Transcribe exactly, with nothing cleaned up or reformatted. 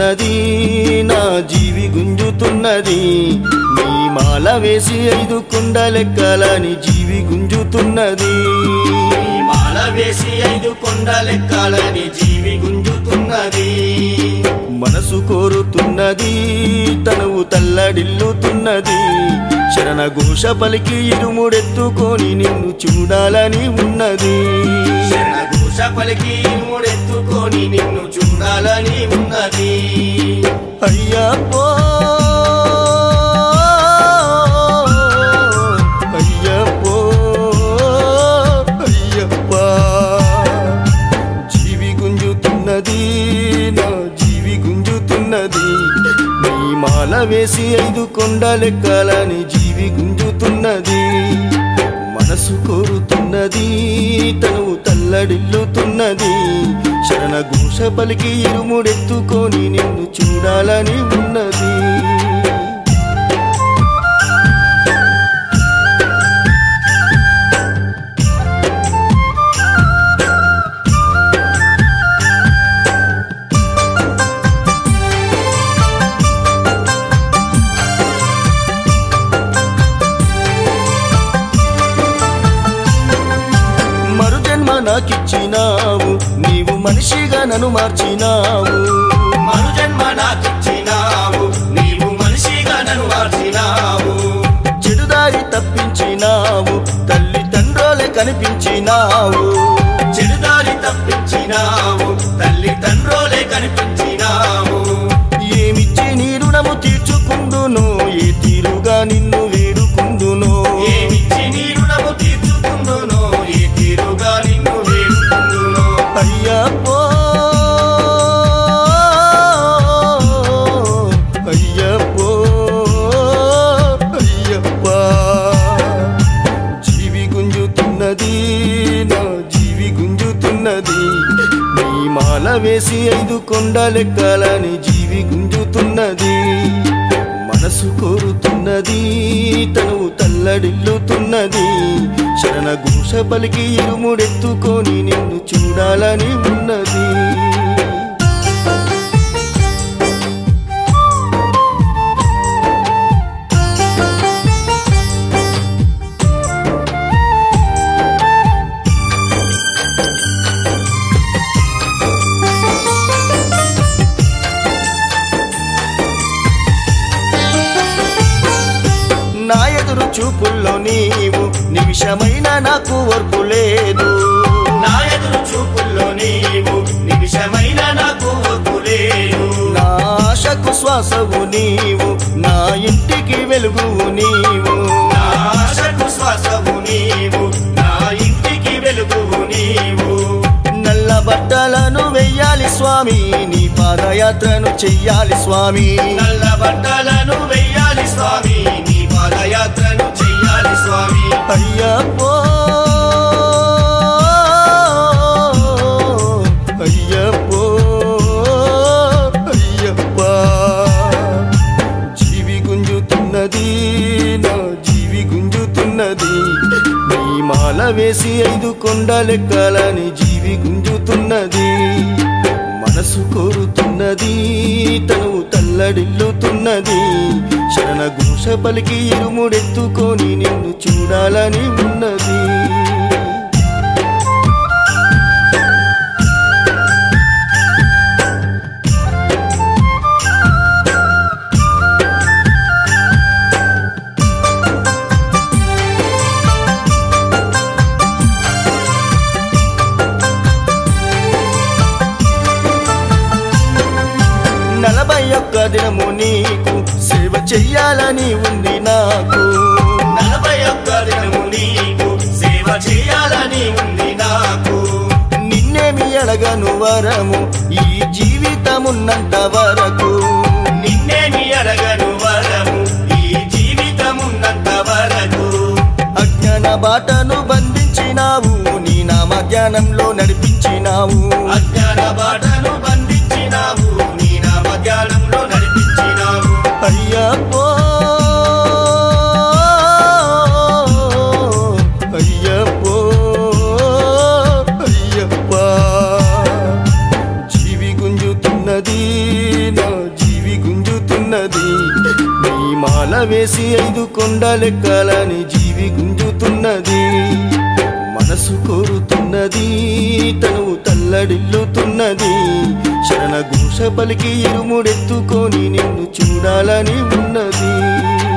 గుంజుతున్నది నా జీవి గుంజుతున్నది నీ మాల వేసి ఐదు కొండలెక్కాలని జీవి గుంజుతున్నది మాల వేసి ఐదు కొండలెక్కాలని జీవి గుంజుతున్నది మనసు కోరుతున్నది తనువు తల్లడిల్లుతున్నది శరణ ఘోష పలికి ఇరుముడెత్తుకొని నిన్ను చూడాలని ఉన్నది శరణ ఘోష పలికి ఇరుముడెత్తుకొని నిన్ను చూడాలని ఉన్నది అయ్యప్పో అయ్యప్పో అయ్యప్ప జీవి గుంజుతున్నది నా జీవి గుంజుతున్నది నీ మాల వేసి ఐదు కొండలెక్కాలని జీవి గుంజుతున్నది మనసు కోరుతున్నది తనువు తల్లడిల్లుతున్నది శరణ ఘోష పలికి ఇరుముడెత్తుకొని నిన్ను చూడాలని ఉన్నది నాకిచ్చినావు నీవు మనిషిగా నన్ను మార్చినావు మరు జన్మ నాకిచ్చినావు నీవు మనిషిగా నన్ను మార్చినావు చెడుదారి తప్పించినావు తల్లి తండ్రులే కనిపించినావు చెడుదారి తప్పించినావు తల్లి తండ్రులే కనిపించినావు ఏమిచ్చి నీ రుణము తీర్చుకుందును ఏ తీరుగా నిన్ను వేడుకుందును ఏమిచ్చి నీ రుణము తీర్చుకుందును ఏ తీరుగా నిన్ను వేడుకుందును అయ్యప్పో అయ్యప్పో అయ్యప్ప జీవి గుంజుతున్నది నా జీవి గుంజుతున్నది నీ మాల వేసి ఐదు కొండలెక్కాలని జీవి గుంజుతున్నది మనసు కోరుతున్నది తనువు తల్లడిల్లుతున్నది శరణ ఘోష పలికి ఇరుముడెత్తుకొని నిన్ను చూడాలని ఉన్నది నా ఎదురు చూపుల్లో నీవు నిమిషమైన నాకు ఓర్పు లేదు నా ఎదురు చూపుల్లో నీవు నిమిషమైన నాకు ఓర్పు లేదు నా ఆశకు శ్వాసవు నీవు నా ఇంటికి వెలుగువు నీవు నా ఆశకు శ్వాసవు నీవు నా ఇంటికి వెలుగువు నీవు నల్ల బట్టలను వెయ్యాలి స్వామి నీ పాదయాత్రను చెయ్యాలి స్వామి నల్ల బట్టలను వెయ్యాలి స్వామి నీ పాదయాత్రను చెయ్యాలి స్వామి అయ్యప్పో అయ్యప్పో అయ్యప్ప జీవి గుంజుతున్నది నా జీవి గుంజుతున్నది నీ మాల వేసి ఐదు కొండలెక్కాలని జీవి గుంజుతున్నది మనసు కోరుతున్నది తనువు తల్లడిల్లుతున్నది శరణ ఘోష పలికి ఇరుముడెత్తుకొని నిన్ను చూడాలని ఉన్నది నలభై ఒక్క దినము నీకు సేవ చెయ్యాలని ఉంది నాకు నలభై ఒక్క దినము నీకు సేవ చేయాలని ఉంది నాకు నిన్నేమి అడగను వరము ఈ జీవితమున్నంత వరకు నిన్నేమి అడగను వరము ఈ జీవితమున్నంత వరకు అజ్ఞాన బాటను బంధించినావు నీ నామ జ్ఞానంలో నడిపించినావు అజ్ఞాన బాటను బంధించినావు నీ నామ జ్ఞానంలో నడిపించినావు అయ్యప్పో అయ్యప్పో అయ్యప్ప జీవి గుంజుతున్నది నా ఉన్నది. నీ మాల వేసి ఐదు కొండలెక్కాలని జీవి గుంజుతున్నది. మనసు కోరుతున్నది, తనువు తల్లడిల్లుతున్నది. శరణ ఘోష పలికి ఇరుముడెత్తుకొని నిన్ను చూడాలని ఉన్నది.